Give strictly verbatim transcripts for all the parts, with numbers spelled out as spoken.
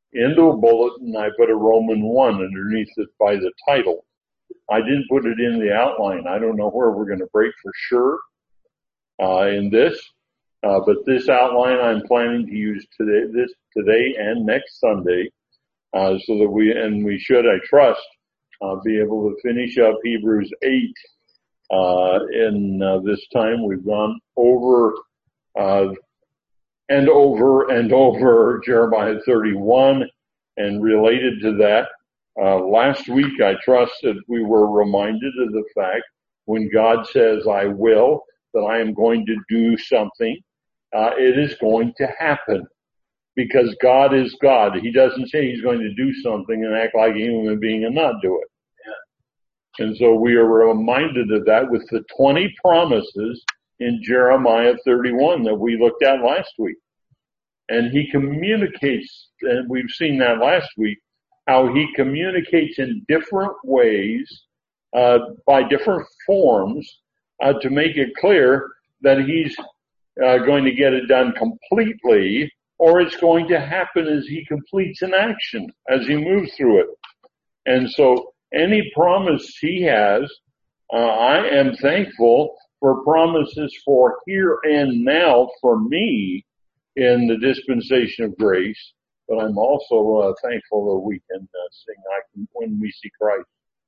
into a bulletin, I put a Roman one underneath it by the title. I didn't put it in the outline. I don't know where we're going to break for sure uh, in this, uh, but this outline I'm planning to use today, this today and next Sunday, uh, so that we and we should, I trust, uh, be able to finish up Hebrews eight uh, in uh, this time. We've gone over uh, and over and over Jeremiah thirty-one, and related to that. Uh, last week, I trust that we were reminded of the fact when God says, I will, that I am going to do something, uh, it is going to happen because God is God. He doesn't say he's going to do something and act like a human being and not do it. Yeah. And so we are reminded of that with the twenty promises in Jeremiah thirty-one that we looked at last week. And he communicates, and we've seen that last week, how he communicates in different ways, uh, by different forms, uh, to make it clear that he's uh, going to get it done completely, or it's going to happen as he completes an action, as he moves through it. And so any promise he has, uh, I am thankful for promises for here and now for me in the dispensation of grace. But I'm also uh, thankful that we can uh, sing I can, When We See Christ.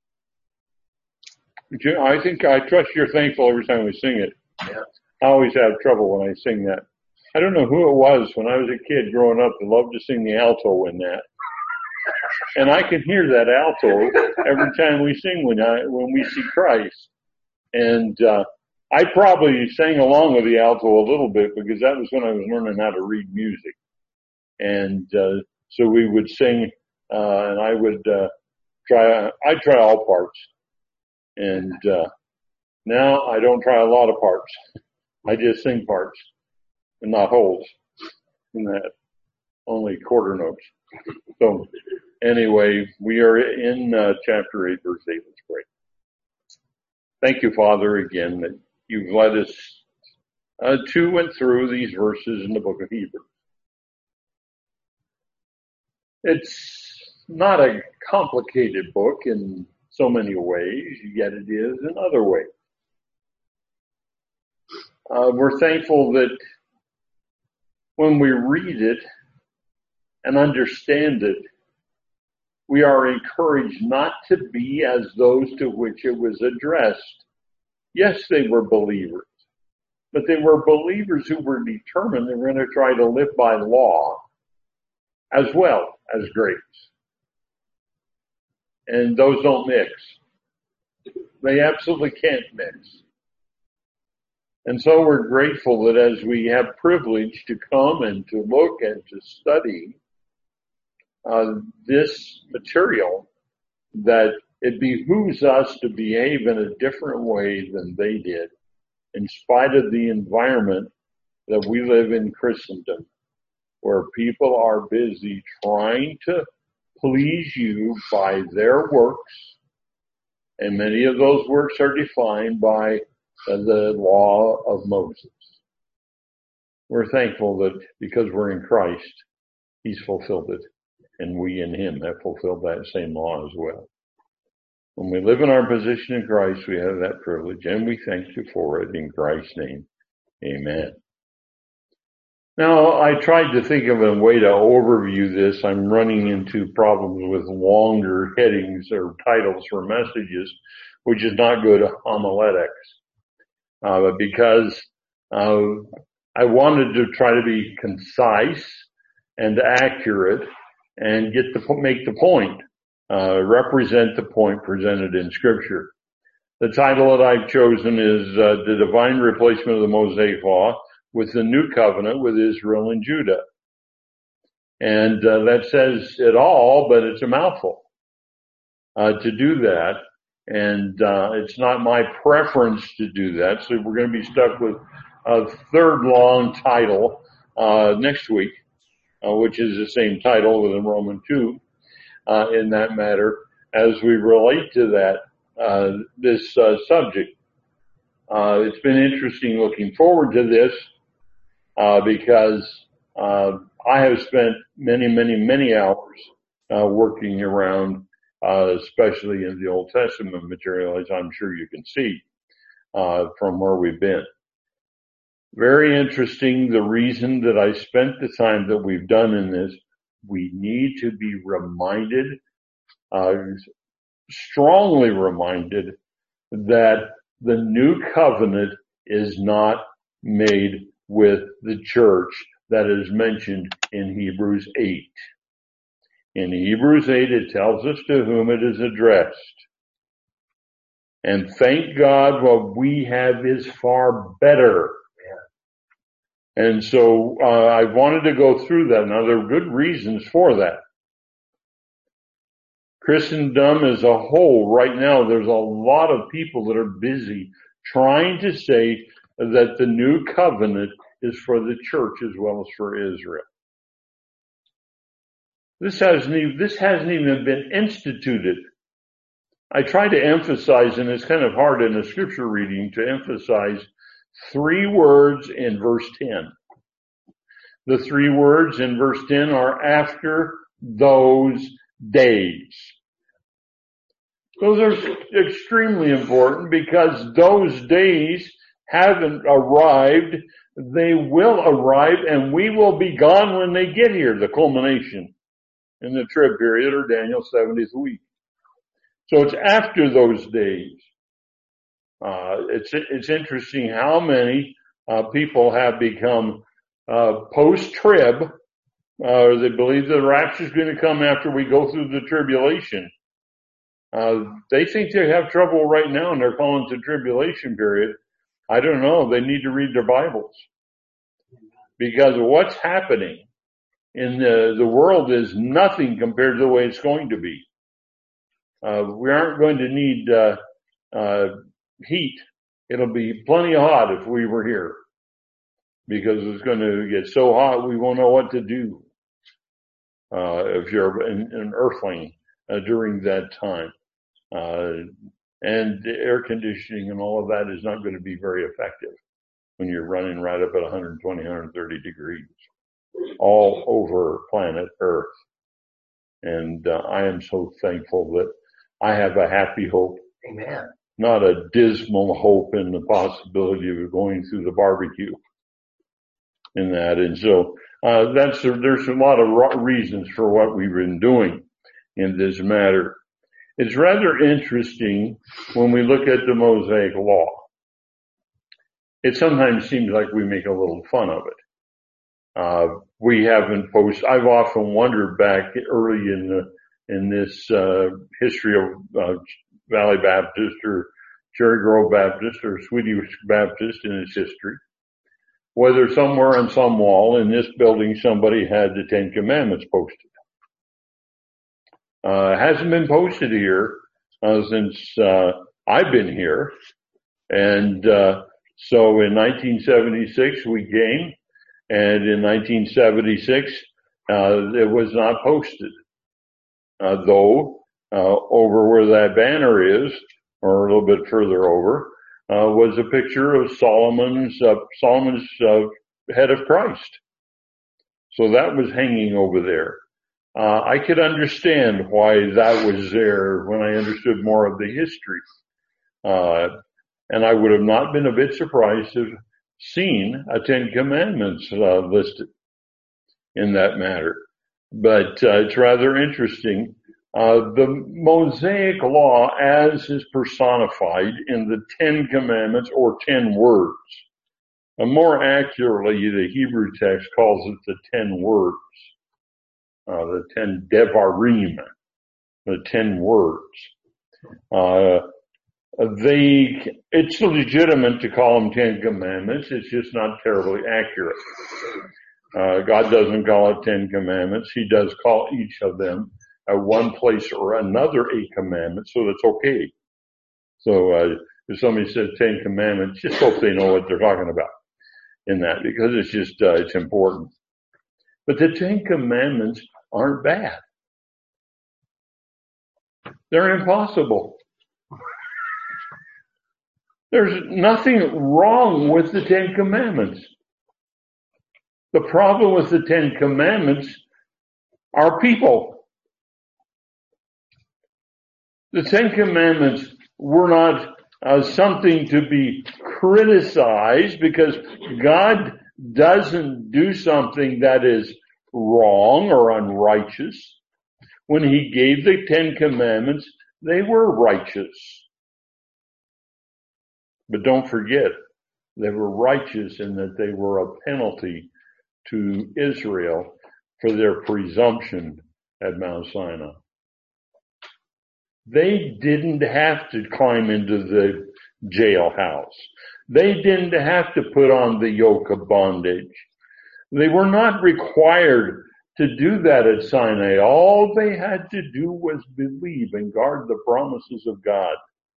I think, I trust you're thankful every time we sing it. Yeah. I always have trouble when I sing that. I don't know who it was when I was a kid growing up that loved to sing the alto in that. And I can hear that alto every time we sing When, I, when We See Christ. And uh, I probably sang along with the alto a little bit because that was when I was learning how to read music. And, uh, so we would sing, uh, and I would, uh, try, I'd try all parts. And, uh, now I don't try a lot of parts. I just sing parts and not holds in that, only quarter notes. So anyway, we are in, uh, chapter eight, verse eight. Let's pray. Thank you, Father, again, that you've led us, uh, to and through these verses in the book of Hebrews. It's not a complicated book in so many ways, yet it is in other ways. Uh, we're thankful that when we read it and understand it, we are encouraged not to be as those to which it was addressed. Yes, they were believers, but they were believers who were determined they were going to try to live by law as well as grace. And those don't mix. They absolutely can't mix. And so we're grateful that as we have privilege to come and to look and to study uh, this material, that it behooves us to behave in a different way than they did, in spite of the environment that we live in Christendom, where people are busy trying to please you by their works, and many of those works are defined by the law of Moses. We're thankful that because we're in Christ, he's fulfilled it, and we in him have fulfilled that same law as well. When we live in our position in Christ, we have that privilege, and we thank you for it in Christ's name. Amen. Now, I tried to think of a way to overview this. I'm running into problems with longer headings or titles for messages, which is not good homiletics. Uh, but because uh, I wanted to try to be concise and accurate and get the make the point, uh, represent the point presented in Scripture. The title that I've chosen is uh, The Divine Replacement of the Mosaic Law with the New Covenant with Israel and Judah. And uh, that says it all, but it's a mouthful uh, to do that. And uh, it's not my preference to do that. So we're going to be stuck with a third long title uh, next week, uh, which is the same title within Romans two uh, in that matter, as we relate to that, uh, this uh, subject. Uh, it's been interesting looking forward to this. Uh, because, uh, I have spent many, many, many hours uh, working around, uh, especially in the Old Testament material, as I'm sure you can see uh, from where we've been. Very interesting. The reason that I spent the time that we've done in this, we need to be reminded, uh, strongly reminded, that the new covenant is not made with the church that is mentioned in Hebrews eight. In Hebrews eight, it tells us to whom it is addressed. And thank God what we have is far better. And so uh, I wanted to go through that. Now, there are good reasons for that. Christendom as a whole, right now, there's a lot of people that are busy trying to say that the new covenant is for the church as well as for Israel. This hasn't even, this hasn't even been instituted. I try to emphasize, and it's kind of hard in a scripture reading to emphasize three words in verse ten. The three words in verse ten are after those days. Those are extremely important because those days haven't arrived. They will arrive, and we will be gone when they get here, the culmination in the trib period or Daniel's seventieth week. So it's after those days. Uh, it's, it's interesting how many uh, people have become uh, post-trib, uh, they believe the rapture is going to come after we go through the tribulation. Uh, they think they have trouble right now and they're calling it the tribulation period. I don't know. They need to read their Bibles. Because what's happening in the, the world is nothing compared to the way it's going to be. Uh, we aren't going to need, uh, uh, heat. It'll be plenty hot if we were here. Because it's going to get so hot we won't know what to do, uh, if you're an, an earthling, uh, during that time. Uh, and the air conditioning and all of that is not going to be very effective when you're running right up at one twenty, one thirty degrees all over planet Earth. And uh, I am so thankful that I have a happy hope. Amen. Not a dismal hope in the possibility of going through the barbecue in that. And so uh, that's there's a lot of reasons for what we've been doing in this matter. It's rather interesting when we look at the Mosaic Law. It sometimes seems like we make a little fun of it. Uh, we haven't posted, I've often wondered back early in the, in this, uh, history of, uh, Valley Baptist or Cherry Grove Baptist or Swedish Baptist in its history, whether somewhere on some wall in this building somebody had the Ten Commandments posted. Uh, hasn't been posted here, uh, since, uh, I've been here. And, uh, so in nineteen seventy-six we came, and in nineteen seventy-six, uh, it was not posted. Uh, though, uh, over where that banner is, or a little bit further over, uh, was a picture of Solomon's, uh, Solomon's, uh, head of Christ. So that was hanging over there. Uh, I could understand why that was there when I understood more of the history. Uh, and I would have not been a bit surprised to have seen a Ten Commandments, uh, listed in that matter. But, uh, it's rather interesting. Uh, the Mosaic Law as is personified in the Ten Commandments or Ten Words. And more accurately, the Hebrew text calls it the Ten Words. Uh, the ten devarim, the ten words. Uh, they, it's legitimate to call them Ten Commandments. It's just not terribly accurate. Uh, God doesn't call it Ten Commandments. He does call each of them at one place or another a commandment, so that's okay. So, uh, if somebody says Ten Commandments, just hope they know what they're talking about in that, because it's just, uh, it's important. But the Ten Commandments aren't bad. They're impossible. There's nothing wrong with the Ten Commandments. The problem with the Ten Commandments are people. The Ten Commandments were not uh, something to be criticized because God doesn't do something that is wrong or unrighteous. When he gave the Ten Commandments, they were righteous. But don't forget, they were righteous in that they were a penalty to Israel for their presumption at Mount Sinai. They didn't have to climb into the jailhouse. They didn't have to put on the yoke of bondage. They were not required to do that at Sinai. All they had to do was believe and guard the promises of God.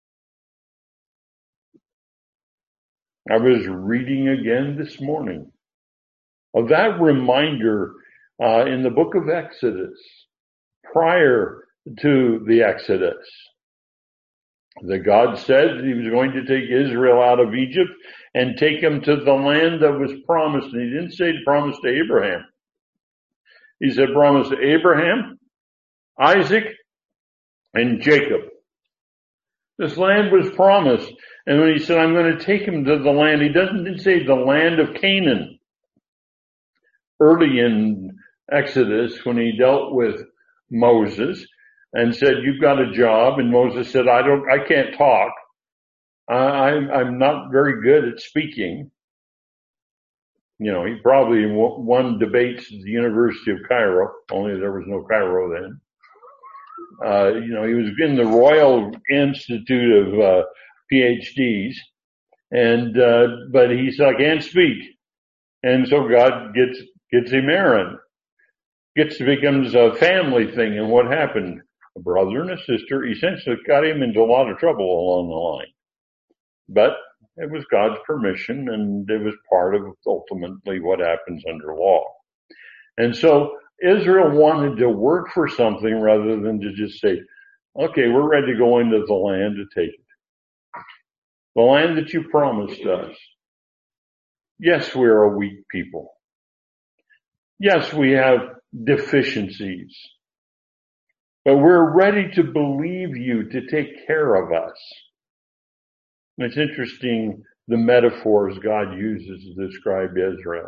I was reading again this morning of that reminder uh, in the book of Exodus, prior to the Exodus, that God said he was going to take Israel out of Egypt and take them to the land that was promised. And he didn't say promise to Abraham. He said promise to Abraham, Isaac, and Jacob. This land was promised. And when he said, I'm going to take him to the land, he doesn't say the land of Canaan. Early in Exodus, when he dealt with Moses and said, you've got a job, and Moses said, I don't, I can't talk. I, I'm, I'm not very good at speaking. You know, he probably won debates at the University of Cairo, only there was no Cairo then. Uh, you know, he was in the Royal Institute of uh, P H Ds, and uh, but he said, I can't speak. And so God gets gets him Aaron. Gets becomes a family thing, and what happened? A brother and a sister essentially got him into a lot of trouble along the line. But it was God's permission, and it was part of ultimately what happens under law. And so Israel wanted to work for something rather than to just say, okay, we're ready to go into the land to take it. The land that you promised us. Yes, we are a weak people. Yes, we have deficiencies. But we're ready to believe you to take care of us. And it's interesting the metaphors God uses to describe Israel.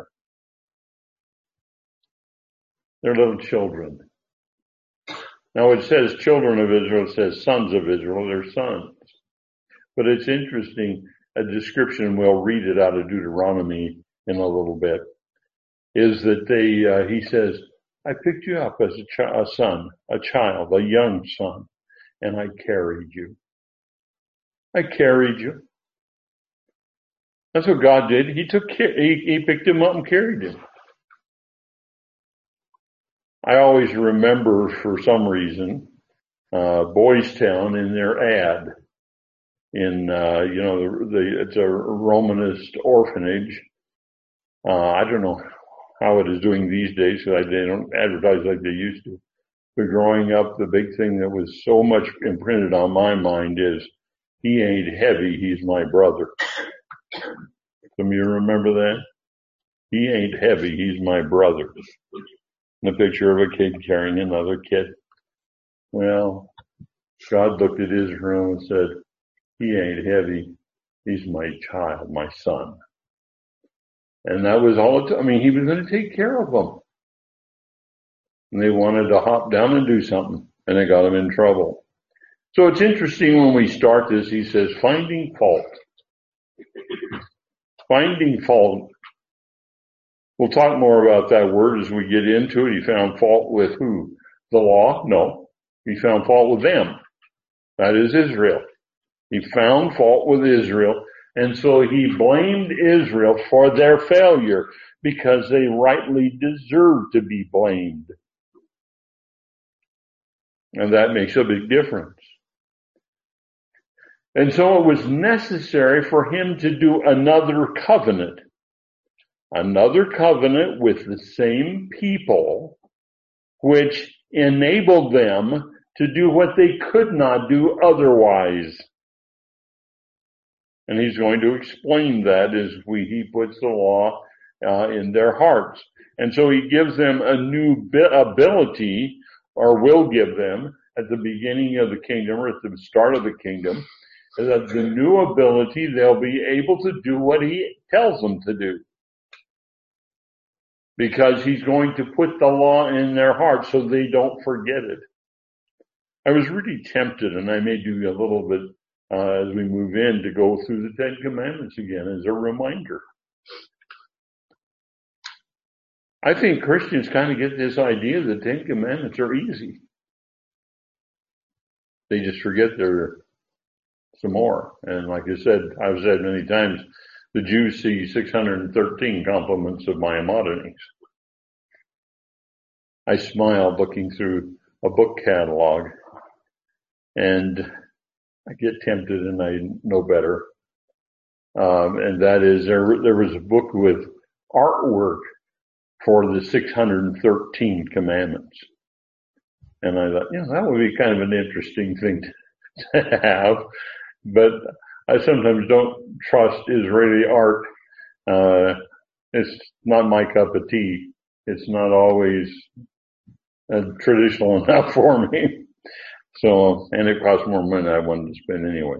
They're little children. Now it says children of Israel, it says sons of Israel, they're sons. But it's interesting, a description, we'll read it out of Deuteronomy in a little bit, is that they, uh, he says, I picked you up as a, ch- a son, a child, a young son, and I carried you. I carried you. That's what God did. He took care, he, he picked him up and carried him. I always remember, for some reason, uh, Boys Town in their ad. In, uh, you know, the, the, it's a Romanist orphanage. Uh, I don't know how it is doing these days because they don't advertise like they used to. But growing up, the big thing that was so much imprinted on my mind is, he ain't heavy, he's my brother. Some of you remember that? He ain't heavy, he's my brother. And a picture of a kid carrying another kid. Well, God looked at Israel and said, he ain't heavy, he's my child, my son. And that was all it took. I mean, he was going to take care of them. And they wanted to hop down and do something, and they got them in trouble. So it's interesting when we start this, he says, finding fault. Finding fault. We'll talk more about that word as we get into it. He found fault with who? The law? No. He found fault with them. That is Israel. He found fault with Israel, and so he blamed Israel for their failure because they rightly deserve to be blamed. And that makes a big difference. And so it was necessary for him to do another covenant. Another covenant with the same people, which enabled them to do what they could not do otherwise. And he's going to explain that as we, he puts the law uh, in their hearts. And so he gives them a new ability, or will give them at the beginning of the kingdom, or at the start of the kingdom, that the new ability, they'll be able to do what he tells them to do. Because he's going to put the law in their hearts so they don't forget it. I was really tempted, and I may do a little bit uh, as we move in, to go through the Ten Commandments again as a reminder. I think Christians kind of get this idea that the Ten Commandments are easy. They just forget there are some more. And like I said, I've said many times, the Jews see six hundred thirteen compliments of Maimonides. I smile looking through a book catalog, and I get tempted, and I know better. Um, and that is, there, there was a book with artwork for the six hundred thirteen commandments. And I thought, you know, that would be kind of an interesting thing to have. But I sometimes don't trust Israeli art. Uh, it's not my cup of tea. It's not always uh, traditional enough for me. So, and it costs more money than I wanted to spend anyway.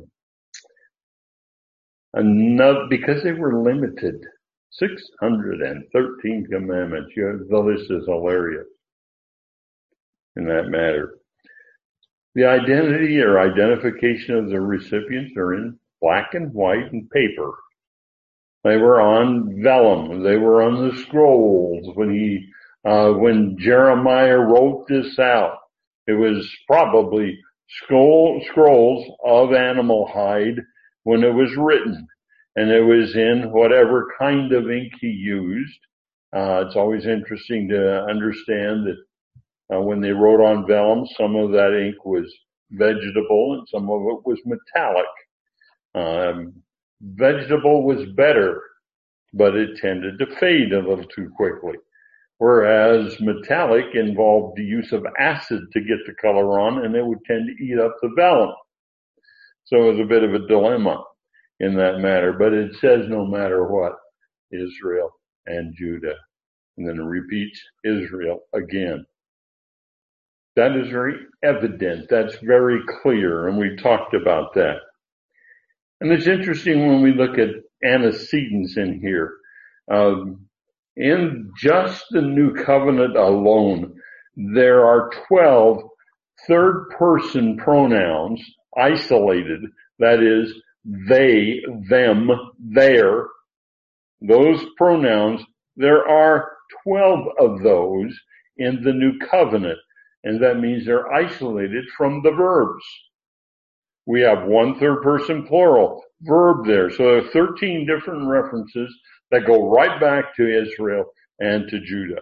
Enough, because they were limited. six hundred thirteen commandments. You know, the list is hilarious in that matter. The identity or identification of the recipients are in black and white and paper. They were on vellum. They were on the scrolls when he, uh, when Jeremiah wrote this out. It was probably scroll, scrolls of animal hide when it was written. And it was in whatever kind of ink he used. Uh, it's always interesting to understand that uh, when they wrote on vellum, some of that ink was vegetable and some of it was metallic. Um, vegetable was better, but it tended to fade a little too quickly. Whereas metallic involved the use of acid to get the color on, and it would tend to eat up the vellum. So it was a bit of a dilemma in that matter, but it says no matter what, Israel and Judah. And then it repeats Israel again. That is very evident. That's very clear, and we talked about that. And it's interesting when we look at antecedents in here. Um, in just the New Covenant alone, there are twelve third-person pronouns isolated. That is, they, them, their. Those pronouns, there are twelve of those in the New Covenant. And that means they're isolated from the verbs. We have one third person plural verb there. So there are thirteen different references that go right back to Israel and to Judah.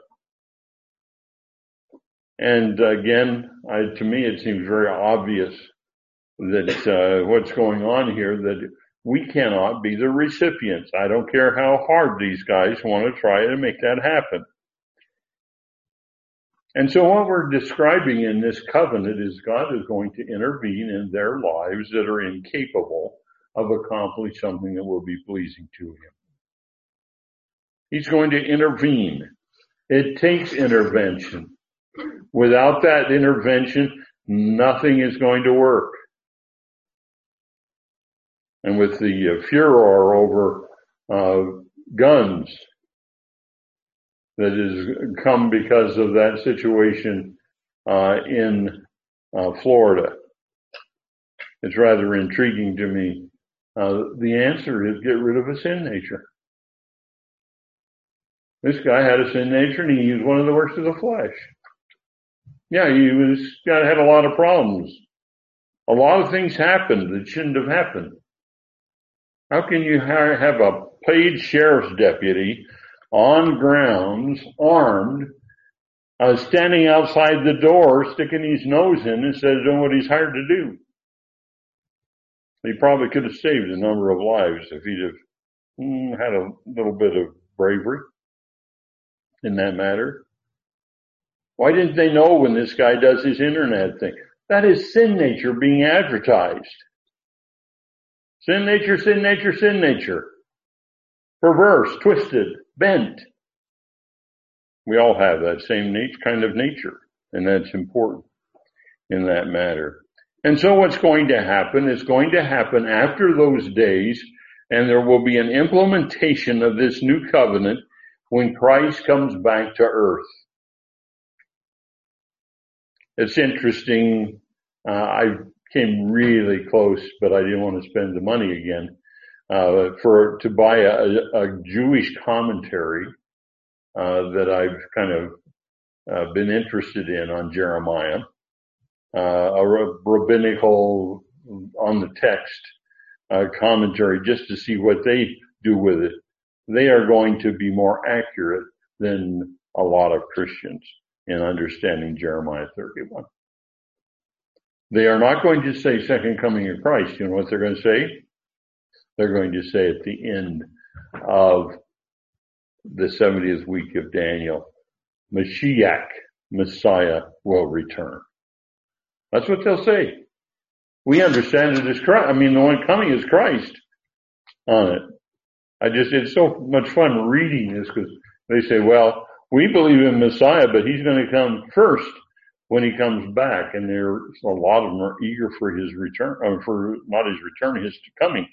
And again, I, to me, it seems very obvious that uh, what's going on here, that we cannot be the recipients. I don't care how hard these guys want to try to make that happen. And so what we're describing in this covenant is God is going to intervene in their lives that are incapable of accomplishing something that will be pleasing to him. He's going to intervene. It takes intervention. Without that intervention, nothing is going to work. And with the uh, furor over uh, guns that has come because of that situation uh, in uh, Florida, it's rather intriguing to me. Uh, the answer is get rid of a sin nature. This guy had a sin nature, and he used one of the works of the flesh. Yeah, he was had a lot of problems. A lot of things happened that shouldn't have happened. How can you have a paid sheriff's deputy on grounds, armed, uh, standing outside the door, sticking his nose in instead of doing what he's hired to do? He probably could have saved a number of lives if he'd have mm, had a little bit of bravery in that matter. Why didn't they know when this guy does his internet thing? That is sin nature being advertised. Sin nature, sin nature, sin nature. Perverse, twisted, bent. We all have that same nature, kind of nature, and that's important in that matter. And so what's going to happen is going to happen after those days, and there will be an implementation of this new covenant when Christ comes back to earth. It's interesting. Uh, I came really close, but I didn't want to spend the money again, uh, for, to buy a, a Jewish commentary, uh, that I've kind of, uh, been interested in on Jeremiah, uh, a rabbinical on the text, uh, commentary just to see what they do with it. They are going to be more accurate than a lot of Christians in understanding Jeremiah thirty-one. They are not going to say second coming of Christ. You know what they're going to say? They're going to say at the end of the seventieth week of Daniel, Mashiach, Messiah, will return. That's what they'll say. We understand it as Christ. I mean, the one coming is Christ on it. I just, it's so much fun reading this because they say, well, we believe in Messiah, but he's going to come first when he comes back. And there, a lot of them are eager for his return, uh, for not his return, his coming.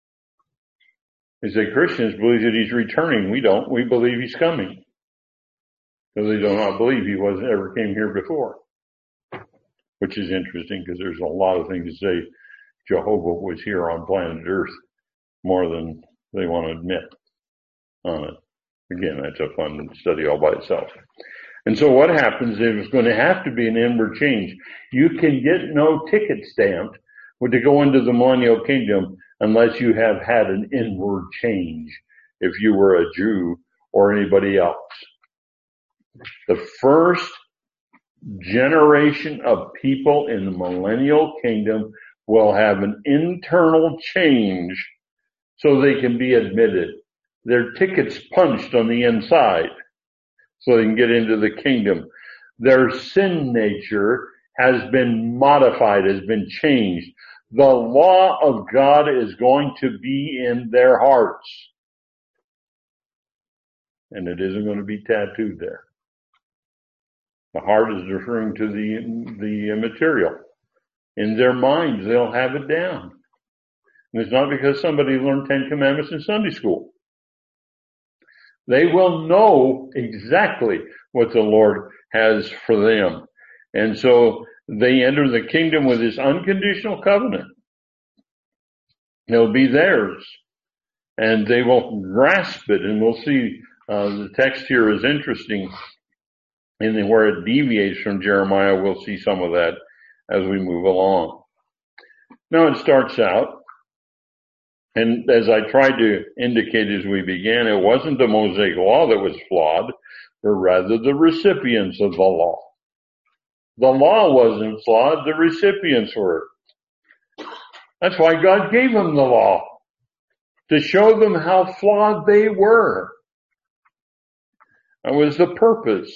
They say Christians believe that he's returning. We don't. We believe he's coming. Because they do not believe he wasn't ever came here before. Which is interesting because there's a lot of things to say Jehovah was here on planet Earth more than they want to admit on it. Again, that's a fun study all by itself. And so what happens is there's going to have to be an inward change. You can get no ticket stamped to go into the millennial kingdom unless you have had an inward change, if you were a Jew or anybody else. The first generation of people in the millennial kingdom will have an internal change so they can be admitted. Their tickets punched on the inside so they can get into the kingdom. Their sin nature has been modified, has been changed. The law of God is going to be in their hearts. And it isn't going to be tattooed there. The heart is referring to the, the material. In their minds, they'll have it down. And it's not because somebody learned Ten Commandments in Sunday school. They will know exactly what the Lord has for them. And so they enter the kingdom with this unconditional covenant. It'll be theirs. And they will grasp it. And we'll see, uh, the text here is interesting. And where it deviates from Jeremiah, we'll see some of that as we move along. Now it starts out, and as I tried to indicate as we began, it wasn't the Mosaic law that was flawed, but rather the recipients of the law. The law wasn't flawed, the recipients were. That's why God gave them the law, to show them how flawed they were. That was the purpose.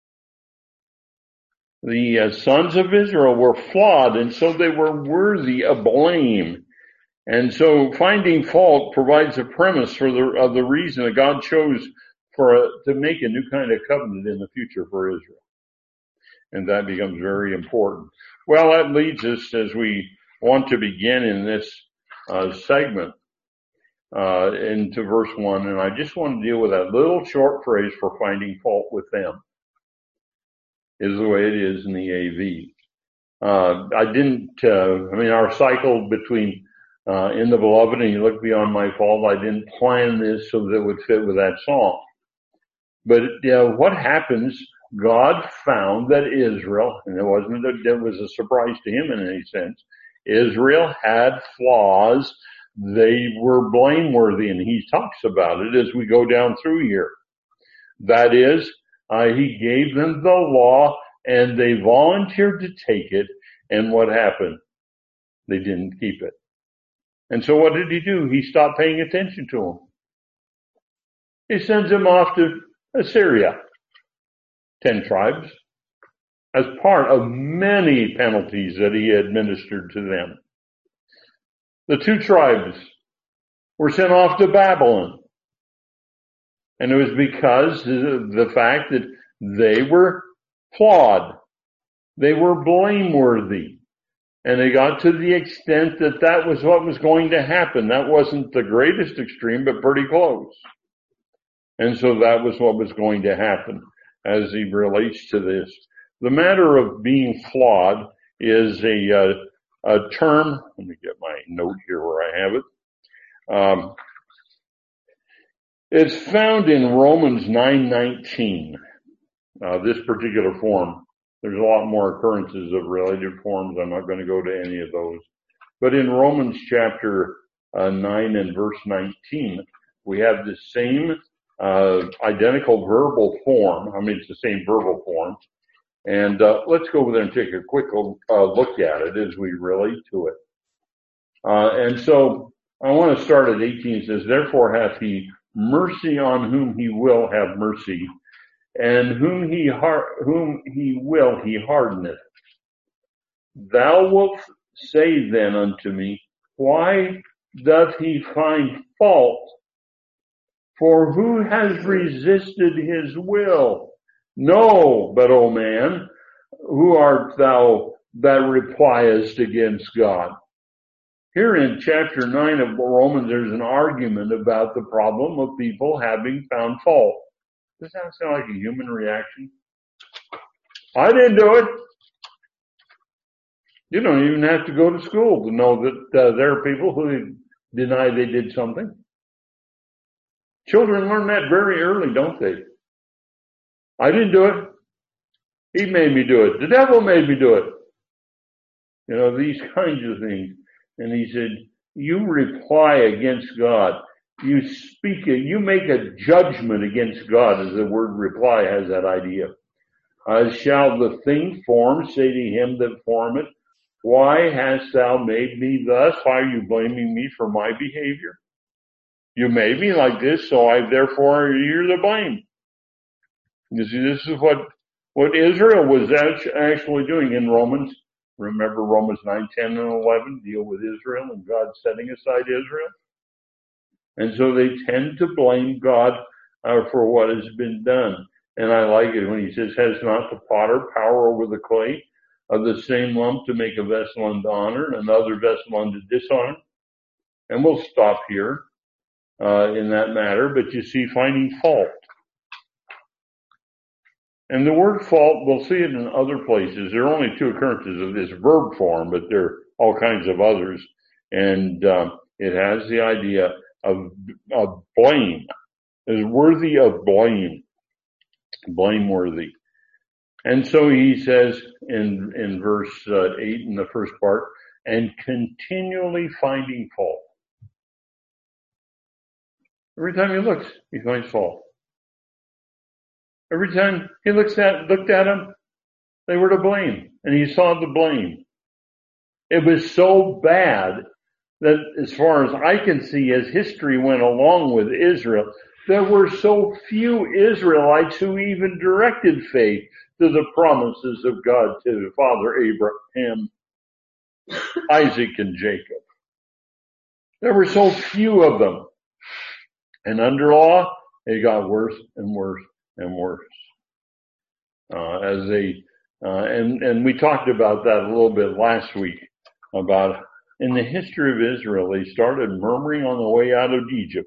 The uh, sons of Israel were flawed, and so they were worthy of blame. And so finding fault provides a premise for the, of the reason that God chose for a, to make a new kind of covenant in the future for Israel. And that becomes very important. Well, that leads us, as we want to begin in this uh, segment, uh, into verse one. And I just want to deal with that little short phrase for finding fault with them. Is the way it is in the A V. Uh, I didn't, uh, I mean, our cycle between, uh, in the beloved and you look beyond my fault, I didn't plan this so that it would fit with that song. But, uh, what happens, God found that Israel, and it wasn't that it was a surprise to him in any sense, Israel had flaws. They were blameworthy, and he talks about it as we go down through here. That is, Uh, he gave them the law and they volunteered to take it. And what happened? They didn't keep it. And so what did he do? He stopped paying attention to them. He sends them off to Assyria. Ten tribes. As part of many penalties that he administered to them. The two tribes were sent off to Babylon. And it was because of the fact that They were flawed. They were blameworthy. And they got to the extent that that was what was going to happen. That wasn't the greatest extreme, but pretty close. And so that was what was going to happen as he relates to this. The matter of being flawed is a, uh, a term. Let me get my note here where I have it. Um, it's found in Romans nine nineteen, uh, this particular form. There's a lot more occurrences of related forms. I'm not going to go to any of those. But in Romans chapter uh, nine and verse nineteen, we have the same uh, identical verbal form. I mean, it's the same verbal form. And uh, let's go over there and take a quick uh, look at it as we relate to it. Uh, and so I want to start at eighteen. It says, therefore hath he mercy on whom he will have mercy, and whom he har- whom he will he hardeneth. Thou wilt say then unto me, why doth he find fault? For who has resisted his will? No, but, O man, who art thou that repliest against God? Here in chapter nine of Romans, there's an argument about the problem of people having found fault. Does that sound like a human reaction? I didn't do it. You don't even have to go to school to know that uh, there are people who deny they did something. Children learn that very early, don't they? I didn't do it. He made me do it. The devil made me do it. You know, these kinds of things. And he said, you reply against God. You speak it. You make a judgment against God, as the word reply has that idea. Uh, shall the thing formed say to him that formeth, why hast thou made me thus? Why are you blaming me for my behavior? You made me like this, so I therefore you're the blame. You see, this is what what Israel was actually doing in Romans. Remember Romans nine, ten, and eleven deal with Israel and God setting aside Israel. And so they tend to blame God uh, for what has been done. And I like it when he says, has not the potter power over the clay of the same lump to make a vessel unto honor and another vessel unto dishonor? And we'll stop here uh, in that matter. But you see, finding fault. And the word fault, we'll see it in other places. There are only two occurrences of this verb form, but there are all kinds of others. And uh, it has the idea of, of blame. Is worthy of blame. Blameworthy. And so he says in, in verse uh, eight in the first part, and continually finding fault. Every time he looks, he finds fault. Every time he looks at, looked at them, they were to blame, and he saw the blame. It was so bad that as far as I can see, as history went along with Israel, there were so few Israelites who even directed faith to the promises of God to Father Abraham, Isaac, and Jacob. There were so few of them. And under law, it got worse and worse and worse. Uh, as they, uh, and, and we talked about that a little bit last week about in the history of Israel, they started murmuring on the way out of Egypt.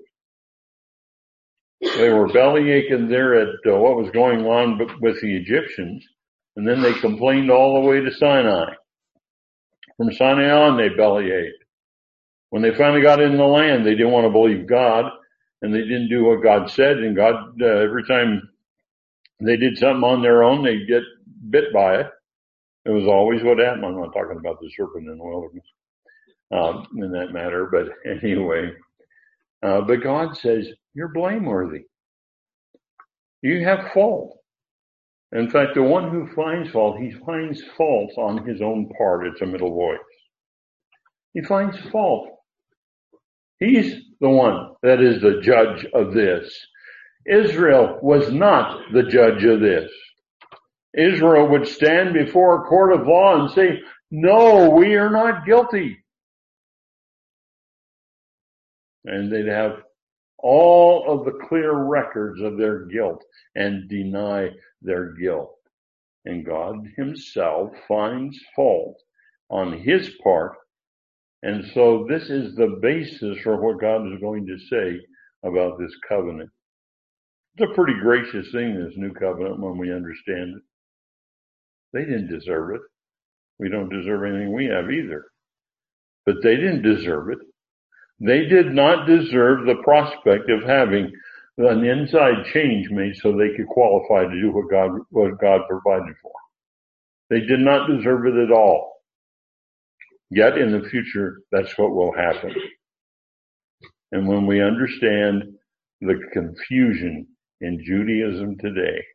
They were belly aching there at uh, what was going on with the Egyptians. And then they complained all the way to Sinai. From Sinai on, they belly ached. When they finally got in the land, they didn't want to believe God. And they didn't do what God said. And God, uh, every time they did something on their own, they'd get bit by it. It was always what happened. I'm not talking about the serpent in the wilderness, um, in that matter. But anyway, uh, but God says, you're blameworthy. You have fault. In fact, the one who finds fault, he finds fault on his own part. It's a middle voice. He finds fault. He's the one that is the judge of this. Israel was not the judge of this. Israel would stand before a court of law and say, no, we are not guilty. And they'd have all of the clear records of their guilt and deny their guilt. And God himself finds fault on his part. And so this is the basis for what God is going to say about this covenant. It's a pretty gracious thing, this new covenant, when we understand it. They didn't deserve it. We don't deserve anything we have either. But they didn't deserve it. They did not deserve the prospect of having an inside change made so they could qualify to do what God, what God provided for. They did not deserve it at all. Yet in the future, that's what will happen. And when we understand the confusion in Judaism today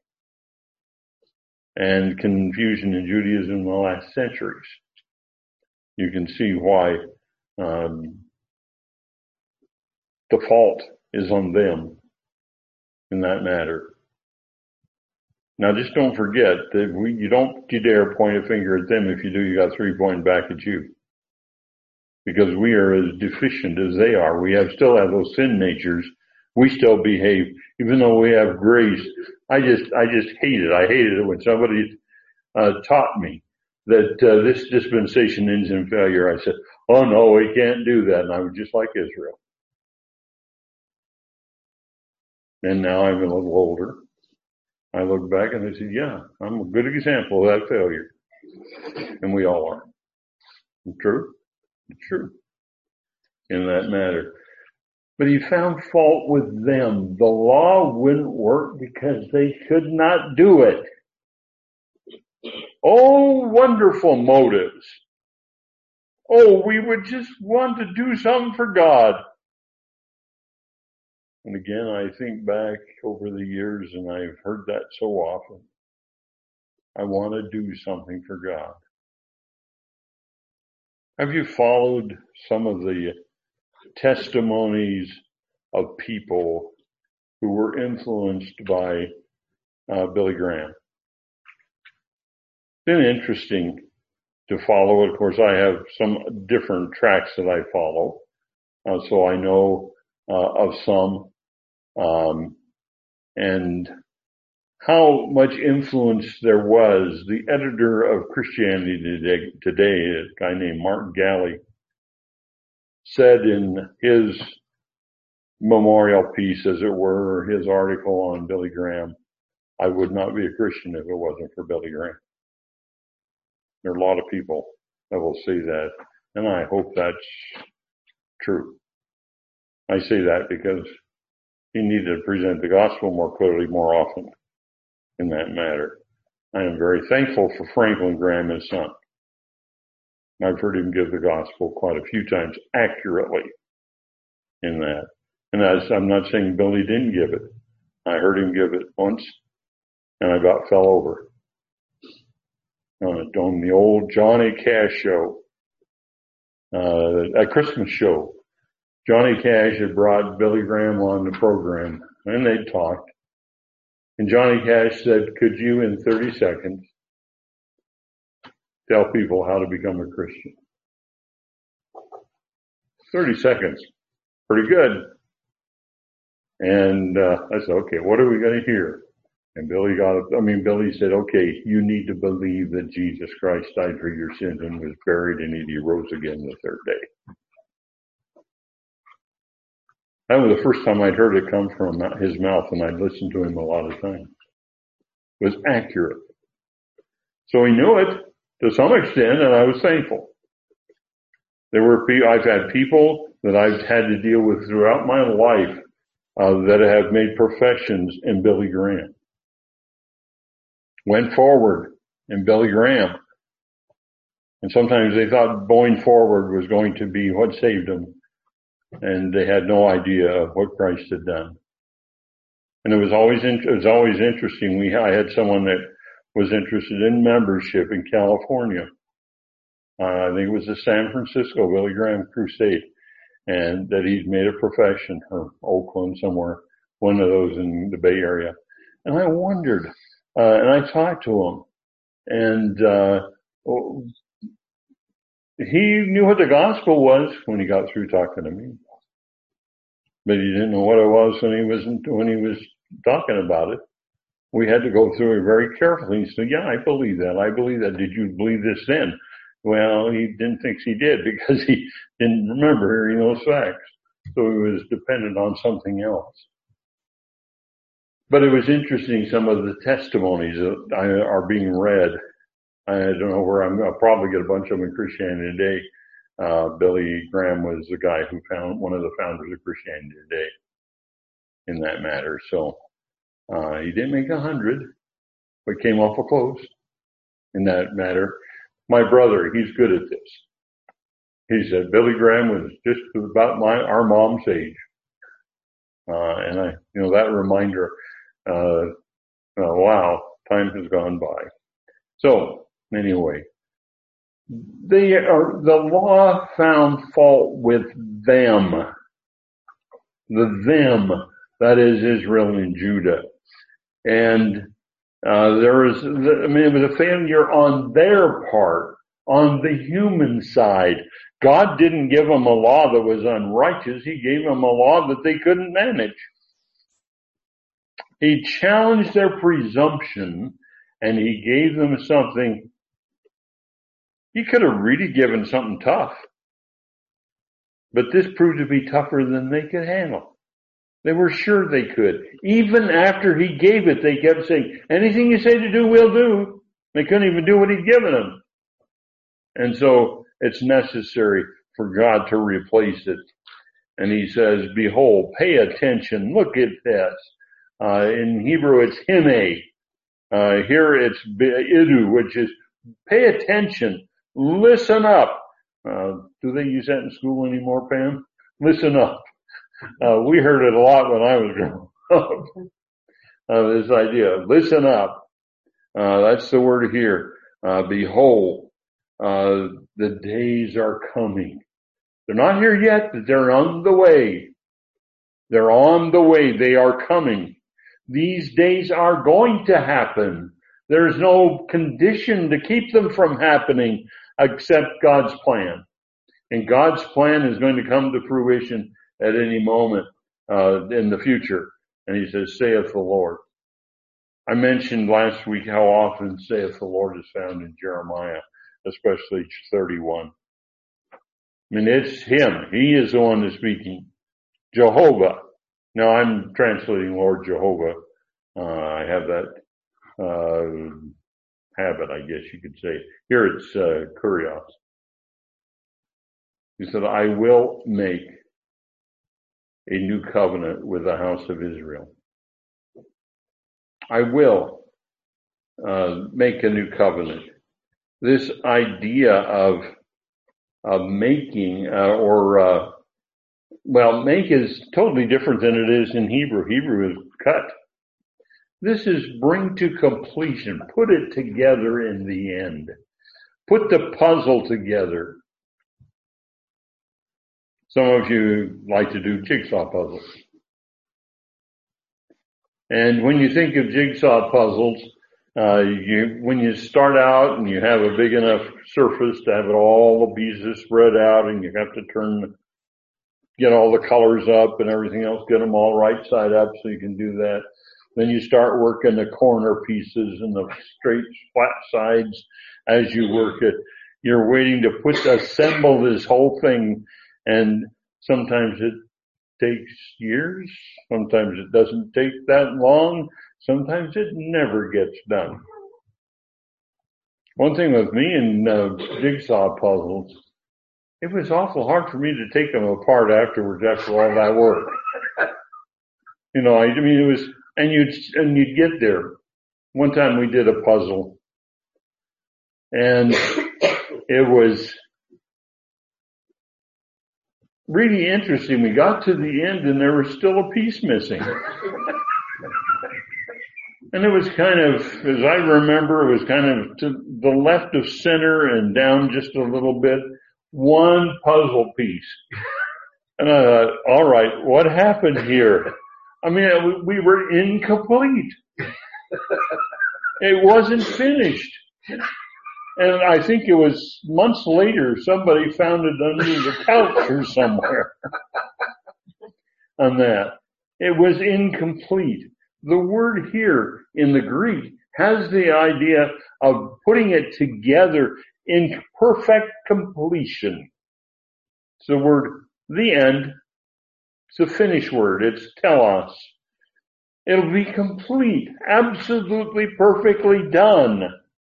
and confusion in Judaism in the last centuries, you can see why um, the fault is on them in that matter. Now, just don't forget that we, you don't you dare point a finger at them. If you do, you got three pointing back at you. Because we are as deficient as they are. We have still have those sin natures. We still behave, even though we have grace. I just, I just hate it. I hated it when somebody uh, taught me that uh, this dispensation ends in failure. I said, oh no, we can't do that. And I was just like Israel. And now I'm a little older. I look back and I said, yeah, I'm a good example of that failure. And we all are. True? It's true. In that matter. But he found fault with them. The law wouldn't work because they could not do it. Oh, wonderful motives. Oh, we would just want to do something for God. And again, I think back over the years and I've heard that so often. I want to do something for God. Have you followed some of the testimonies of people who were influenced by uh, Billy Graham? It's been interesting to follow it. Of course, I have some different tracks that I follow, uh, so I know uh, of some. Um, and how much influence there was. The editor of Christianity Today, today, a guy named Mark Galli, said in his memorial piece, as it were, his article on Billy Graham, I would not be a Christian if it wasn't for Billy Graham. There are a lot of people that will say that, and I hope that's true. I say that because he needed to present the gospel more clearly more often in that matter. I am very thankful for Franklin Graham, his son. I've heard him give the gospel quite a few times accurately in that. And as, I'm not saying Billy didn't give it. I heard him give it once, and I about fell over. On, on the old Johnny Cash show, uh, a Christmas show. Johnny Cash had brought Billy Graham on the program, and they talked. And Johnny Cash said, could you in thirty seconds tell people how to become a Christian? thirty seconds. Pretty good. And uh, I said, okay, what are we going to hear? And Billy got up. I mean, Billy said, okay, you need to believe that Jesus Christ died for your sins and was buried and he rose again the third day. That was the first time I'd heard it come from his mouth, and I'd listened to him a lot of times. It was accurate. So he knew it to some extent, and I was thankful. There were people, I've had people that I've had to deal with throughout my life uh, that have made professions in Billy Graham. Went forward in Billy Graham. And sometimes they thought going forward was going to be what saved them. And they had no idea of what Christ had done. And it was always, it was always interesting. We, I had someone that was interested in membership in California. Uh, I think it was the San Francisco Billy Graham Crusade, and that he'd made a profession, or Oakland somewhere, one of those in the Bay Area. And I wondered, uh, and I talked to him, and, uh, he knew what the gospel was when he got through talking to me. but he didn't know what it was when he was when he was talking about it. We had to go through it very carefully. He said, yeah, I believe that. I believe that. Did you believe this then? Well, he didn't think he did because he didn't remember hearing those facts. So he was dependent on something else. But it was interesting, some of the testimonies that are being read. I don't know where I'm, I'll probably get a bunch of them in Christianity Today. Uh, Billy Graham was the guy who found one of the founders of Christianity Today in that matter. So, uh, he didn't make a hundred, but came awful close in that matter. My brother, he's good at this. He said Billy Graham was just about my, our mom's age. Uh, and I, you know, that reminder, uh, uh, wow, time has gone by. So anyway, they are, the law found fault with them. The them, that is Israel and Judah. And, uh, there was, I mean, it was a failure on their part, on the human side. God didn't give them a law that was unrighteous. He gave them a law that they couldn't manage. He challenged their presumption, and he gave them something. He could have really given something tough, but this proved to be tougher than they could handle. They were sure they could. Even after he gave it, they kept saying, anything you say to do, we'll do. They couldn't even do what he'd given them. And so it's necessary for God to replace it. And he says, behold, pay attention, look at this. Uh, in Hebrew, it's hine. Uh, here it's idu, which is pay attention, listen up. Uh, do they use that in school anymore, Pam? Listen up. Uh, we heard it a lot when I was growing up. Uh, this idea, listen up. Uh, that's the word here. Uh, behold, uh, the days are coming. They're not here yet, but they're on the way. They're on the way. They are coming. These days are going to happen. There's no condition to keep them from happening except God's plan. And God's plan is going to come to fruition at any moment uh in the future. And he says, saith the Lord. I mentioned last week how often saith the Lord is found in Jeremiah, especially thirty-one. I mean, it's him. He is the one that's speaking. Jehovah. Now I'm translating Lord Jehovah. Uh, I have that, uh, habit, I guess you could say. Here it's, uh, Kurios. He said, I will make a new covenant with the house of Israel. I will, uh, make a new covenant. This idea of, of making, uh, or, uh, well, make is totally different than it is in Hebrew. Hebrew is cut. This is bring to completion. Put it together in the end. Put the puzzle together. Some of you like to do jigsaw puzzles. And when you think of jigsaw puzzles, uh, you, when you start out and you have a big enough surface to have it all the pieces spread out and you have to turn, get all the colors up and everything else, get them all right side up so you can do that. Then you start working the corner pieces and the straight flat sides as you work it. You're waiting to put, assemble this whole thing, and sometimes it takes years. Sometimes it doesn't take that long. Sometimes it never gets done. One thing with me and uh, jigsaw puzzles, it was awful hard for me to take them apart afterwards after all that work. You know, I mean, it was, and you'd, and you'd get there. One time we did a puzzle, and it was really interesting. We got to the end and there was still a piece missing. And it was kind of, as I remember, it was kind of to the left of center and down just a little bit, one puzzle piece. And I thought, all right, what happened here? I mean, we were incomplete. It wasn't finished. And I think it was months later, somebody found it under the couch or somewhere. on that. It was incomplete. The word here in the Greek has the idea of putting it together in perfect completion. It's the word, the end. It's a Finnish word. It's telos. It'll be complete, absolutely perfectly done.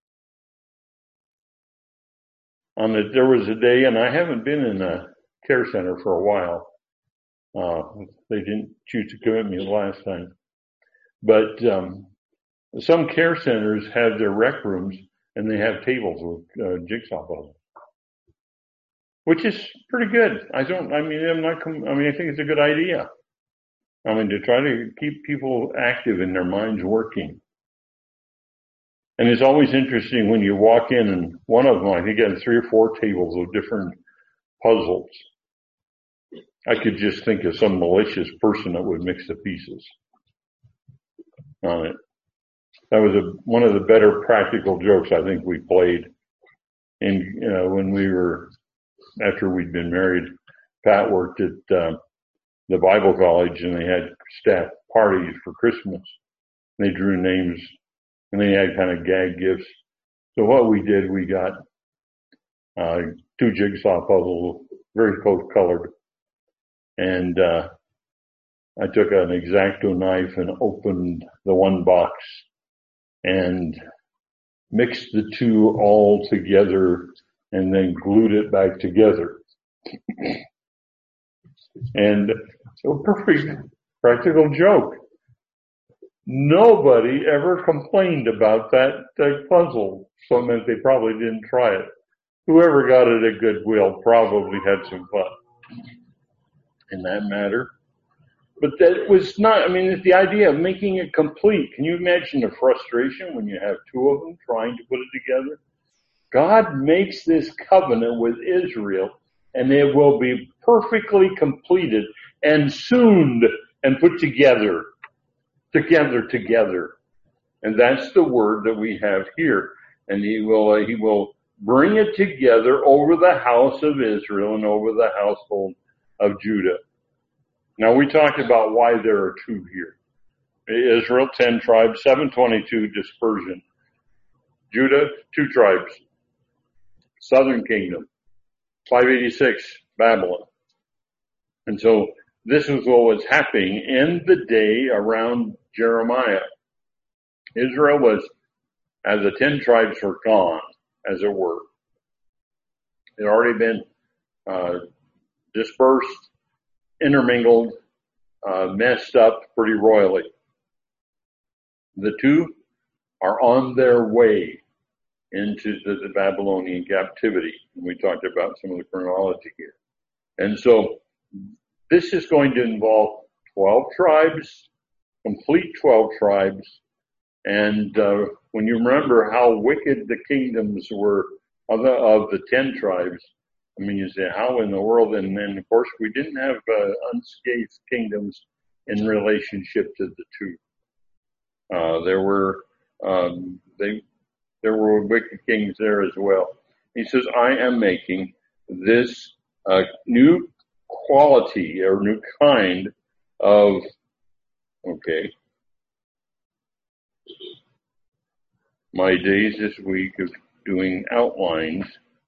On the, there was a day, and I haven't been in a care center for a while. Uh, they didn't choose to commit me the last time. But um, some care centers have their rec rooms, and they have tables with uh, jigsaw puzzles, which is pretty good. I don't. I mean, I'm not. I mean, I think it's a good idea. I mean, to try to keep people active and their minds working. And it's always interesting when you walk in and one of them, I think, had three or four tables of different puzzles. I could just think of some malicious person that would mix the pieces on it. That was a, one of the better practical jokes I think we played in, you know, when we were, after we'd been married. Pat worked at uh, the Bible college, and they had staff parties for Christmas. They drew names, and they had kind of gag gifts. So what we did, we got uh, two jigsaw puzzles, very close colored, and uh, I took an X-Acto knife and opened the one box and mixed the two all together and then glued it back together. And a perfect practical joke. Nobody ever complained about that, that puzzle, so it meant they probably didn't try it. Whoever got it at Goodwill probably had some fun in that matter. But that was not, I mean, it's the idea of making it complete. Can you imagine the frustration when you have two of them trying to put it together? God makes this covenant with Israel, and it will be perfectly completed and soon and put together, together, together. And that's the word that we have here. And he will, uh, he will bring it together over the house of Israel and over the household of Judah. Now we talked about why there are two here. Israel, ten tribes, seven twenty-two dispersion. Judah, two tribes. Southern kingdom, five eighty-six, Babylon. And so this is what was happening in the day around Jeremiah. Israel was, as the ten tribes were gone, as it were. It had already been uh, dispersed, intermingled, uh, messed up pretty royally. The two are on their way into the, the Babylonian captivity. And we talked about some of the chronology here. And so this is going to involve twelve tribes, complete twelve tribes. And uh, when you remember how wicked the kingdoms were of the, of the ten tribes, I mean, you say, how in the world? And then, of course, we didn't have uh, unscathed kingdoms in relationship to the two. Uh, there were, um, they, there were wicked kings there as well. He says, I am making this uh, new quality or new kind of, okay, my days this week of doing outlines.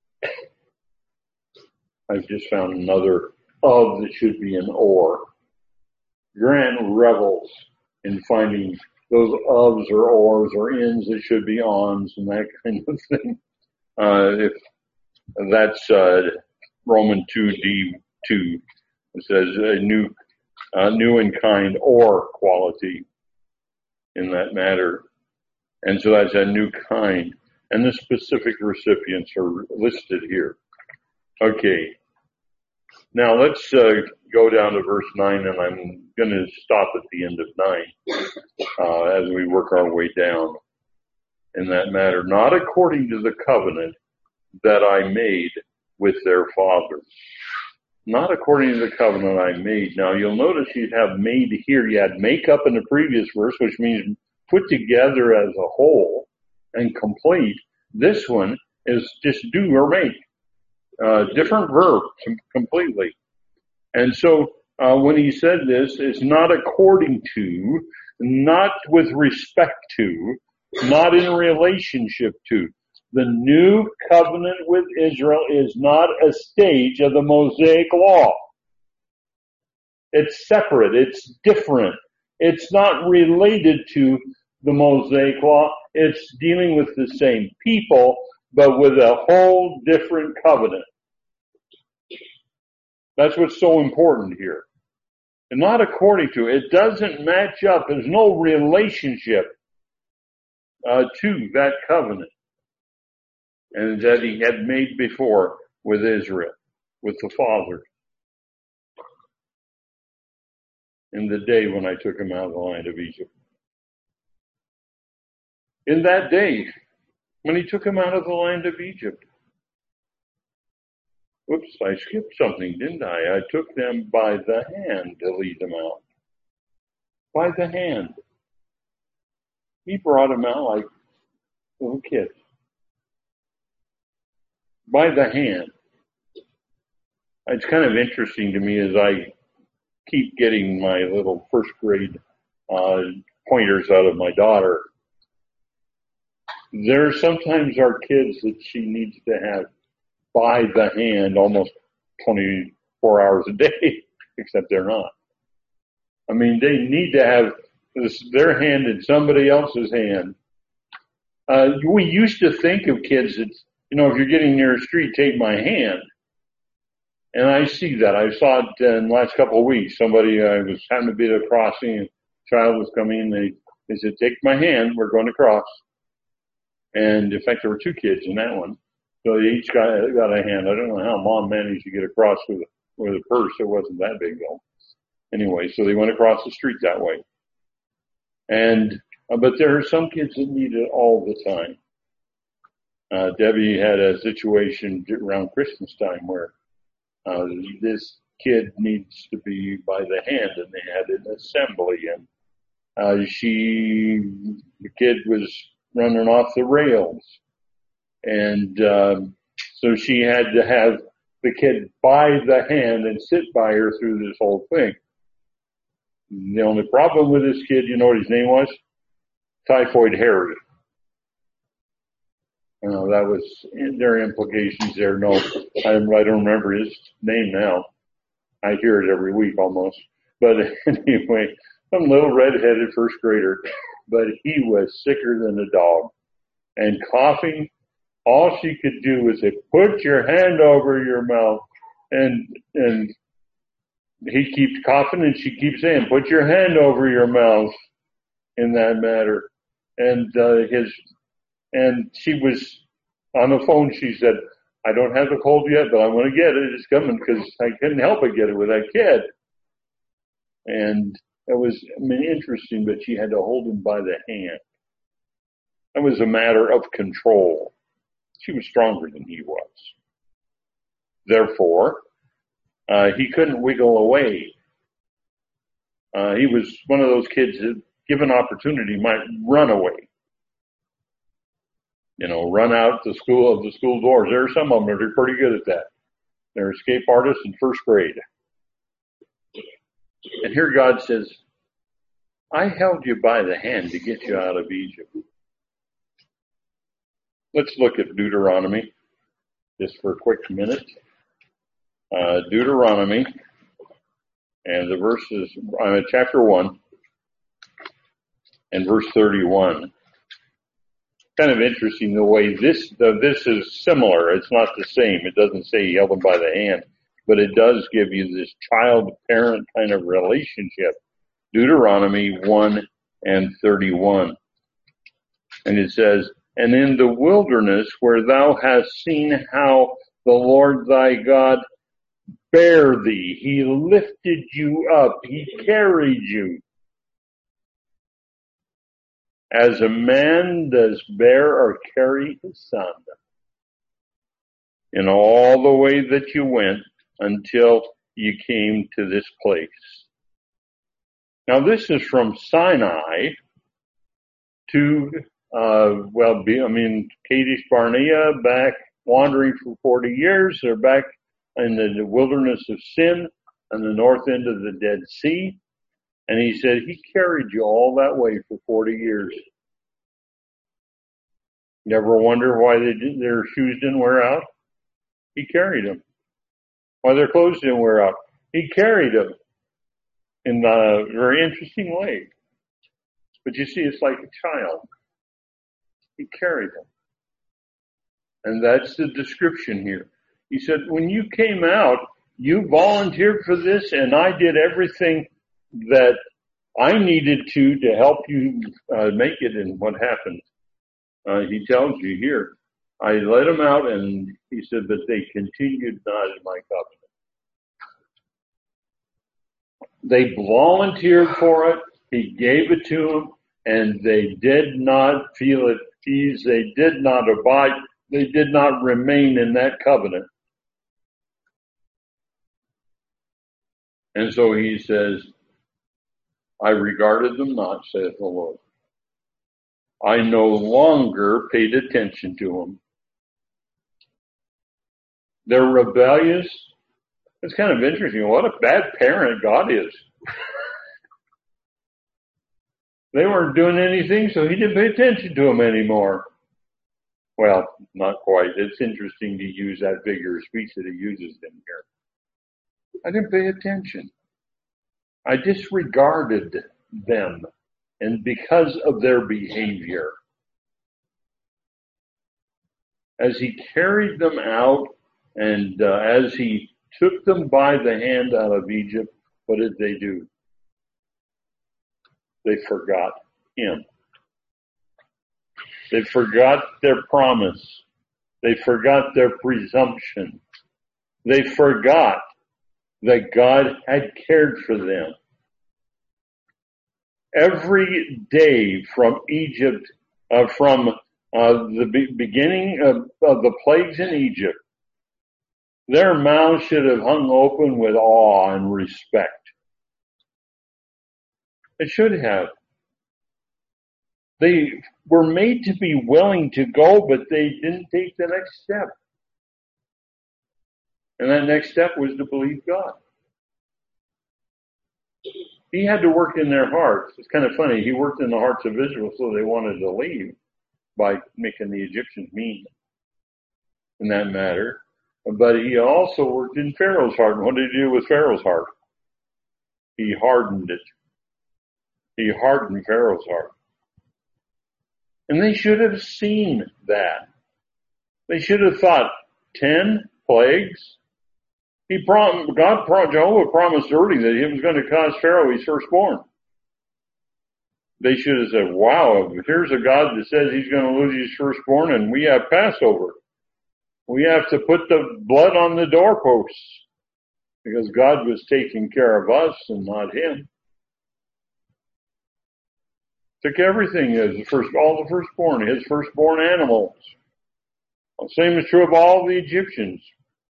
I've just found another of that should be an or. Grant revels in finding those ofs or ors or ins that should be ons and that kind of thing. Uh, if that's uh, Roman two D two, it says a new, uh, new and kind or quality in that matter. And so that's a new kind. And the specific recipients are listed here. Okay. Now let's uh, go down to verse nine, and I'm going to stop at the end of nine uh, as we work our way down in that matter. Not according to the covenant that I made with their fathers. Not according to the covenant I made. Now you'll notice you have made here. You had make up in the previous verse, which means put together as a whole and complete. This one is just do or make. Uh, different verb completely. And so uh, when he said this, is not according to, not with respect to, not in relationship to. The new covenant with Israel is not a stage of the Mosaic law. It's separate. It's different. It's not related to the Mosaic law. It's dealing with the same people, but with a whole different covenant. That's what's so important here. And not according to. It doesn't match up. There's no relationship uh, to that covenant and that he had made before with Israel, with the fathers. In the day when I took him out of the land of Egypt. In that day, when he took him out of the land of Egypt. Whoops, I skipped something, didn't I? I took them by the hand to lead them out. By the hand. He brought them out like little kids. By the hand. It's kind of interesting to me as I keep getting my little first grade uh, pointers out of my daughter. There sometimes are kids that she needs to have by the hand almost twenty-four hours a day, except they're not. I mean, they need to have this, their hand in somebody else's hand. Uh, we used to think of kids that, you know, if you're getting near a street, take my hand. And I see that. I saw it in the last couple of weeks. Somebody, I uh, was having to be at a crossing, a child was coming in, they, they said, take my hand, we're going to cross. And in fact, there were two kids in that one. So they each got, got a hand. I don't know how mom managed to get across with, with a purse. It wasn't that big though. Anyway, so they went across the street that way. And, uh, but there are some kids that need it all the time. Uh, Debbie had a situation around Christmas time where Uh, this kid needs to be by the hand, and they had an assembly, and uh, she, the kid was running off the rails, and um, so she had to have the kid by the hand and sit by her through this whole thing. The only problem with this kid, you know what his name was? Typhoid Harry. You know, that was, there are implications there. No, I, I don't remember his name now. I hear it every week almost. But anyway, some little red-headed first grader, but he was sicker than a dog. And coughing, all she could do was say, put your hand over your mouth. And, and he keeps coughing and she keeps saying, put your hand over your mouth in that matter. And, uh, his, And she was on the phone. She said, I don't have the cold yet, but I'm going to get it. It's coming because I couldn't help but get it with that kid. And it was, I mean, interesting, but she had to hold him by the hand. It was a matter of control. She was stronger than he was. Therefore, uh, he couldn't wiggle away. Uh, he was one of those kids that, given opportunity, might run away. You know, run out the school of the school doors. There are some of them that are pretty good at that. They're escape artists in first grade. And here God says, I held you by the hand to get you out of Egypt. Let's look at Deuteronomy just for a quick minute. Uh, Deuteronomy and the verses, uh, chapter one and verse thirty-one. Kind of interesting the way this, the, this is similar. It's not the same. It doesn't say he held him by the hand, but it does give you this child-parent kind of relationship. Deuteronomy one and thirty-one. And it says, and in the wilderness where thou hast seen how the Lord thy God bare thee, he lifted you up, he carried you, as a man does bear or carry his son, in all the way that you went until you came to this place. Now this is from Sinai to, uh, well, I mean, Kadesh Barnea, back wandering for forty years. They're back in the wilderness of sin. on the north end of the Dead Sea. And he said, he carried you all that way for forty years. Never wonder why they did, their shoes didn't wear out? He carried them. Why their clothes didn't wear out? He carried them in a very interesting way. But you see, it's like a child. He carried them. And that's the description here. He said, when you came out, you volunteered for this, and I did everything that I needed to to help you uh, make it. And what happened? Uh, he tells you here, I let them out, and he said, but they continued not in my covenant. They volunteered for it. He gave it to them, and they did not feel at ease. They did not abide. They did not remain in that covenant. And so he says, I regarded them not, saith the Lord. I no longer paid attention to them. They're rebellious. It's kind of interesting. What a bad parent God is. They weren't doing anything, so he didn't pay attention to them anymore. Well, not quite. It's interesting to use that figure of speech that he uses in here. I didn't pay attention. I disregarded them, and because of their behavior. As he carried them out, and uh, as he took them by the hand out of Egypt, what did they do? They forgot him. They forgot their promise. They forgot their presumption. They forgot that God had cared for them. Every day from Egypt, uh, from uh, the be- beginning of, of the plagues in Egypt, their mouths should have hung open with awe and respect. It should have. They were made to be willing to go, but they didn't take the next step. And that next step was to believe God. He had to work in their hearts. It's kind of funny. He worked in the hearts of Israel so they wanted to leave by making the Egyptians mean in that matter. But he also worked in Pharaoh's heart. And what did he do with Pharaoh's heart? He hardened it. He hardened Pharaoh's heart. And they should have seen that. They should have thought, ten plagues? He prom- God, Jehovah promised early that he was going to cause Pharaoh his firstborn. They should have said, wow, here's a God that says he's going to lose his firstborn, and we have Passover. We have to put the blood on the doorposts because God was taking care of us and not him. Took everything as the first, all the firstborn, his firstborn animals. The same is true of all the Egyptians.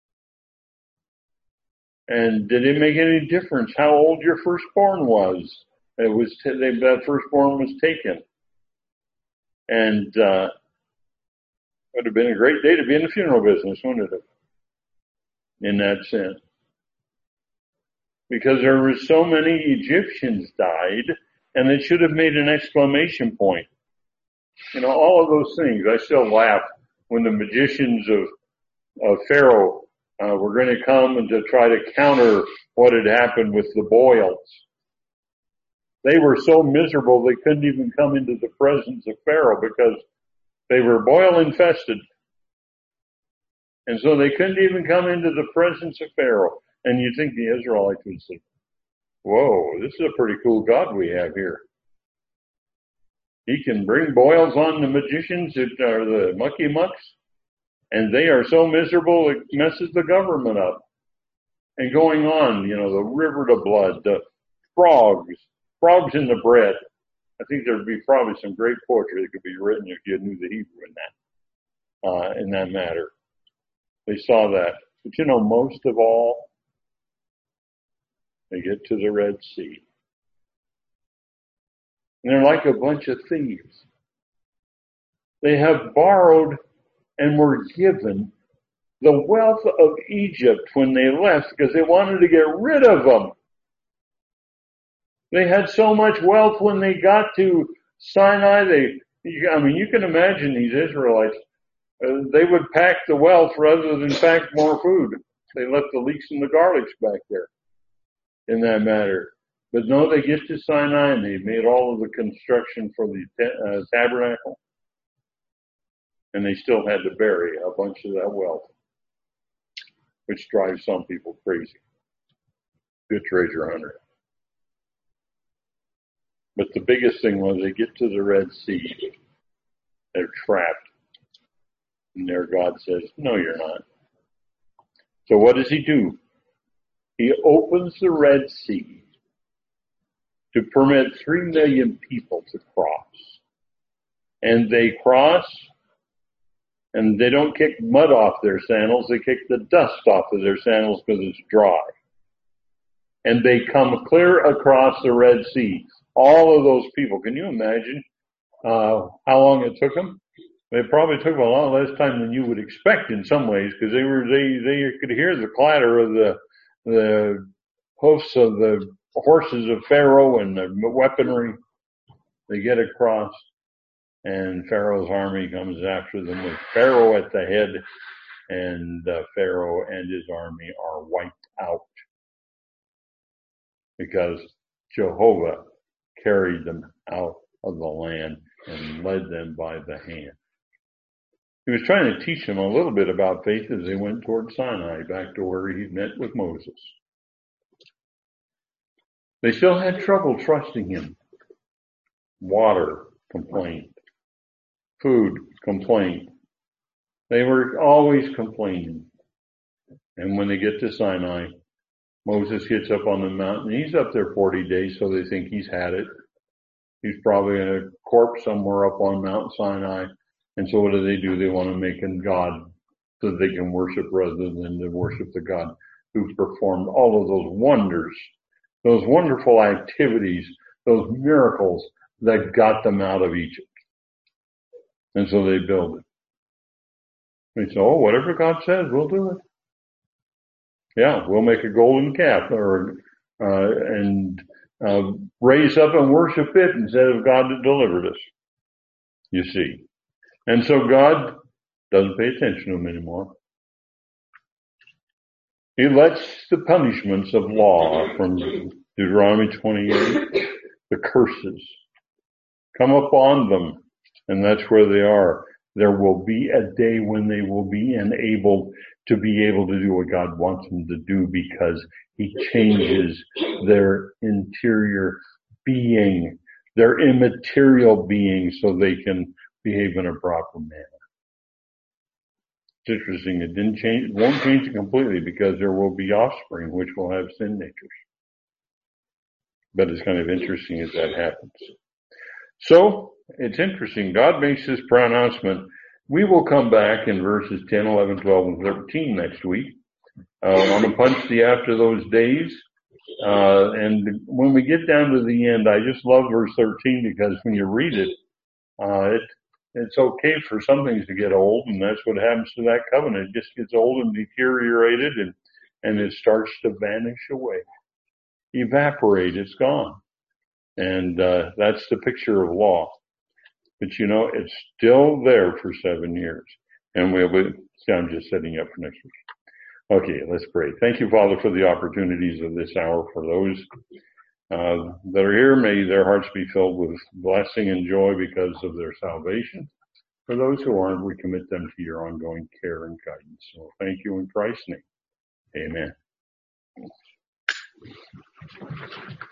And did it make any difference how old your firstborn was? It was t- that firstborn was taken, and uh, it would have been a great day to be in the funeral business, wouldn't it? In that sense, because there were so many Egyptians died, and it should have made an exclamation point. You know, all of those things. I still laugh when the magicians of of Pharaoh uh, were going to come and to try to counter what had happened with the boils. They were so miserable they couldn't even come into the presence of Pharaoh because they were boil infested. And so they couldn't even come into the presence of Pharaoh. And you'd think the Israelites would say, whoa, this is a pretty cool God we have here. He can bring boils on the magicians that are the mucky mucks, and they are so miserable it messes the government up. And going on, you know, the river to blood, the frogs, frogs in the bread. I think there'd be probably some great poetry that could be written if you knew the Hebrew in that, uh, in that matter. They saw that. But you know, most of all, they get to the Red Sea. And they're like a bunch of thieves. They have borrowed and were given the wealth of Egypt when they left because they wanted to get rid of them. They had so much wealth when they got to Sinai. They, I mean, you can imagine these Israelites. Uh, they would pack the wealth rather than pack more food. They left the leeks and the garlics back there in that matter. But no, they get to Sinai and they made all of the construction for the uh, tabernacle. And they still had to bury a bunch of that wealth, which drives some people crazy. Good treasure hunter. But the biggest thing was they get to the Red Sea. They're trapped. And there God says, no, you're not. So what does he do? He opens the Red Sea to permit three million people to cross. And they cross, and they don't kick mud off their sandals. They kick the dust off of their sandals because it's dry. And they come clear across the Red Sea. All of those people. Can you imagine uh, how long it took them? It probably took them a lot less time than you would expect in some ways, because they were they they could hear the clatter of the the hoofs of the horses of Pharaoh and the weaponry. They get across, and Pharaoh's army comes after them with Pharaoh at the head, and uh, Pharaoh and his army are wiped out because Jehovah carried them out of the land and led them by the hand. He was trying to teach them a little bit about faith as they went toward Sinai, back to where he met with Moses. They still had trouble trusting him. Water, complaint. Food, complaint. They were always complaining. And when they get to Sinai, Moses gets up on the mountain. He's up there forty days, so they think he's had it. He's probably in a corpse somewhere up on Mount Sinai. And so what do they do? They want to make a god so that they can worship rather than to worship the God who performed all of those wonders, those wonderful activities, those miracles that got them out of Egypt. And so they build it. They say, oh, whatever God says, we'll do it. Yeah, we'll make a golden calf or uh, and uh, raise up and worship it instead of God that delivered us. You see. And so God doesn't pay attention to them anymore. He lets the punishments of law from Deuteronomy twenty-eight, the curses, come upon them. And that's where they are. There will be a day when they will be enabled to be able to do what God wants them to do because he changes their interior being, their immaterial being, so they can behave in a proper manner. It's interesting. It didn't change, it won't change it completely because there will be offspring which will have sin natures. But it's kind of interesting as that happens. So, it's interesting. God makes this pronouncement. We will come back in verses ten, eleven, twelve, and thirteen next week. Uh, on a punch the after those days. Uh, and when we get down to the end, I just love verse thirteen because when you read it, uh, it, it's okay for some things to get old, and that's what happens to that covenant. It just gets old and deteriorated, and, and it starts to vanish away. Evaporate, it's gone. And, uh, that's the picture of law. But you know, it's still there for seven years. And we'll be, I'm just setting up for next week. Okay, let's pray. Thank you, Father, for the opportunities of this hour. For those uh, that are here, may their hearts be filled with blessing and joy because of their salvation. For those who aren't, we commit them to your ongoing care and guidance. So thank you in Christ's name. Amen.